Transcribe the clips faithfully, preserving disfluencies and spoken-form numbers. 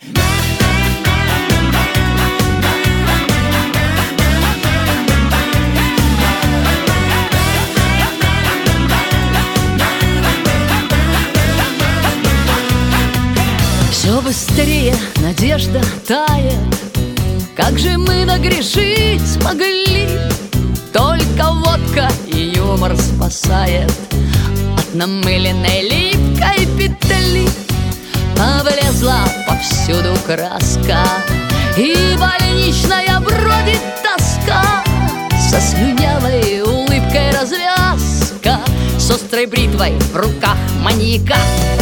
Все быстрее надежда тает. Как же мы нагрешить смогли? Только водка и юмор спасает от намыленной липкой петли. Облезла повсюду краска, и больничная бродит тоска. Со слюнявой улыбкой развязка, с острой бритвой в руках маньяка.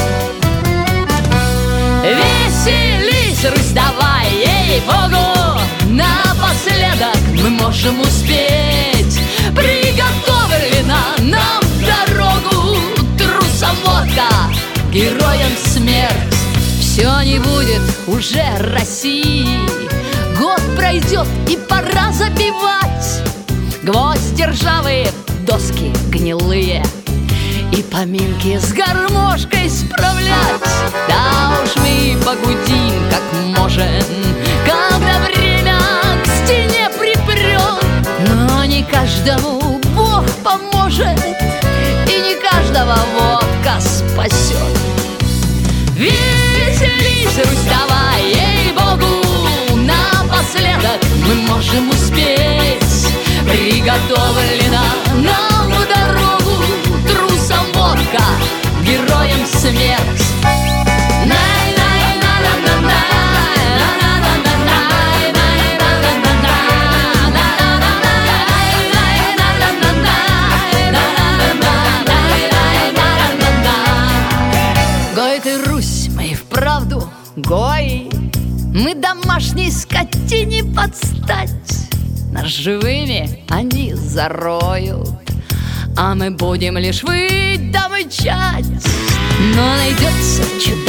Веселись, Русь, давай, ей-богу, напоследок мы можем успеть. Приготовлена нам дорогу, трусам водка, героям смерть. Все не будет уже России, год пройдет и пора забивать гвозди ржавые, доски гнилые и поминки с гармошкой справлять. Да уж мы погудим как можем, когда время к стене припрет. Но не каждому Бог поможет, и не каждого водка спасет. Веселись, Русь, давай, ей-богу, напоследок мы можем успеть. Приготовлена нам дорогу, трусам водка, героям смерть. Гой ты, Русь, мы и вправду гой. Мы домашней скотине подстать, нас живыми они зароют, а мы будем лишь выть да мычать. Но найдется чудо